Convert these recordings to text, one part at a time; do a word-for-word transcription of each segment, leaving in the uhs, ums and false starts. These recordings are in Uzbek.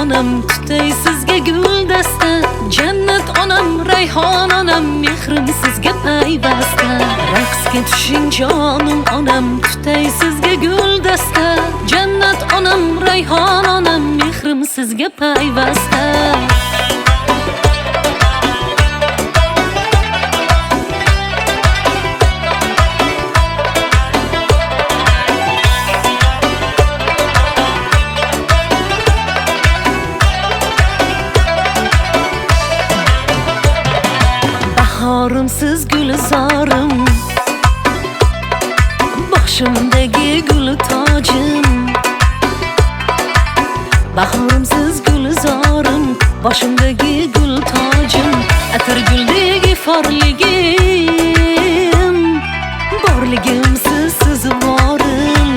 onam tutay sizga guldasta, jannat onam rayhon onam mehrim sizga payvasta. Raqsga tushing jonim onam tutay sizga guldasta, jannat onam rayhon onam mehrim sizga payvasta. Bahorim siz gulzorim, boshimdagi gul tojim. Bahorim siz gulzorim, boshimdagi gul tojim. Atir guldagi forligim, borligim siz siz vorim.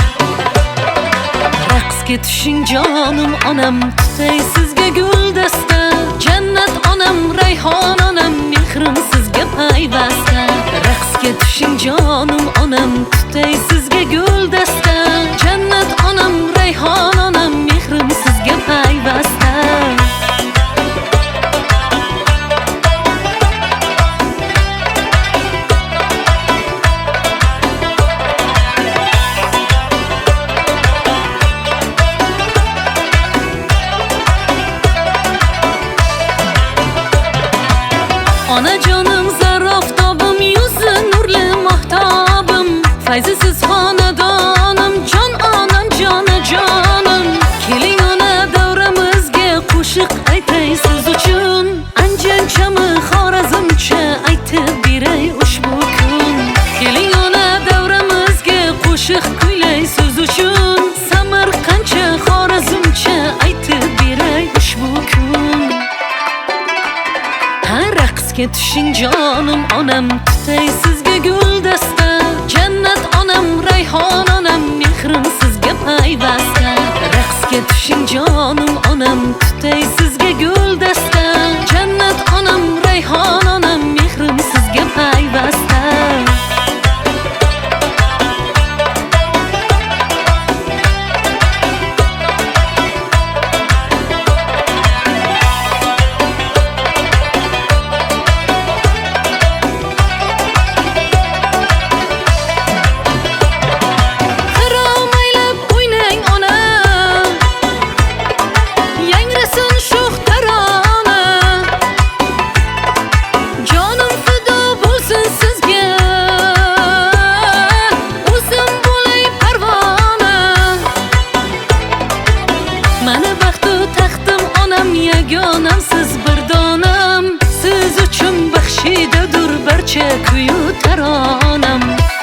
Raqsga tushing jonim onam tutay sizga guldasta, jannat onam rayhon onam mehrim sizga payvasta. Raqsga tushing jonim onam tutay sizga guldasta, jannat onam rayhon onam mehrim sizga payvasta. Onajonim zaroftobim, yuzi nurli mahtabim, fayzisiz xonadonim, jon onam jonajonim. Keling ona davramizga qo'shiq aytay siz uchun, anjanchami xorazmcha aytib beray ushbu kun. Keling ona davramizga qo'shiq kuylay siz uchun, samarqandcha xorazmcha aytib beray ushbu kun. Raqsga tushing jonim onam tutay sizga guldasta, jannat onam rayhon onam mehrim sizga payvasta. Raqsga tushing jonim onam tutay sizga guldasta, jannat onam rayhon onam mehrim sizga payvasta. Yagonam siz bir donam, siz uchun baxshidadur barcha kuyu taronam.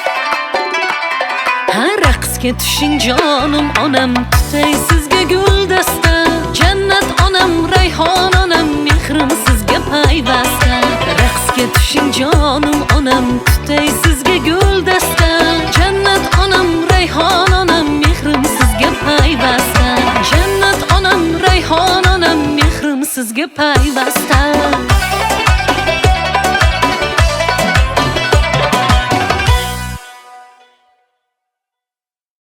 Ha raqsga tushing jonim onam tutay sizga guldasta, jannat onam rayhon onam mehrim sizga payvasta. Raqsga tushing jonim onam tutay sizga guldasta, jannat onam rayhon onam mehrim sizga payvasta. Jannat onam rayhon onam mehrim sizga payvasta.